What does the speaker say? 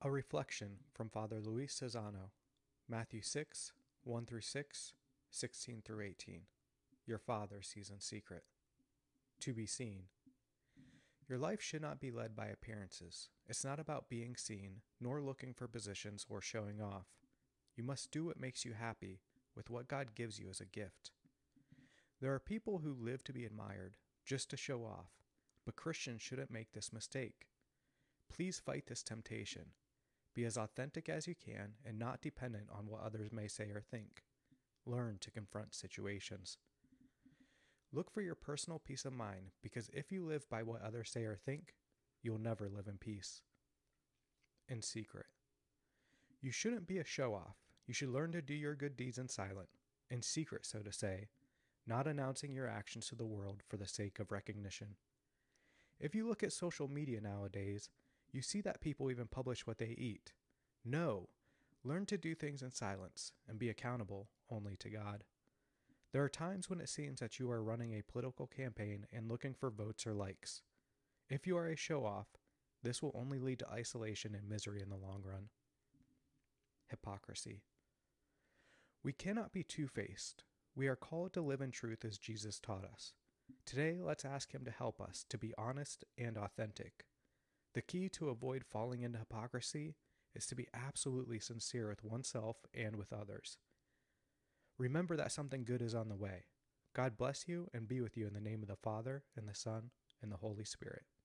A reflection from Father Luis Cesano, Matthew 6, 1 through 6, 16 through 18. Your Father sees in secret. To be seen. Your life should not be led by appearances. It's not about being seen, nor looking for positions or showing off. You must do what makes you happy with what God gives you as a gift. There are people who live to be admired, just to show off, but Christians shouldn't make this mistake. Please fight this temptation. Be as authentic as you can and not dependent on what others may say or think. Learn to confront situations. Look for your personal peace of mind, because if you live by what others say or think, you'll never live in peace. In secret. You shouldn't be a show-off. You should learn to do your good deeds in silence, in secret, so to say, not announcing your actions to the world for the sake of recognition. If you look at social media nowadays, you see that people even publish what they eat. No! Learn to do things in silence and be accountable only to God. There are times when it seems that you are running a political campaign and looking for votes or likes. If you are a show-off, this will only lead to isolation and misery in the long run. Hypocrisy. We cannot be two-faced. We are called to live in truth as Jesus taught us. Today, let's ask Him to help us to be honest and authentic. The key to avoid falling into hypocrisy is to be absolutely sincere with oneself and with others. Remember that something good is on the way. God bless you and be with you in the name of the Father, and the Son, and the Holy Spirit.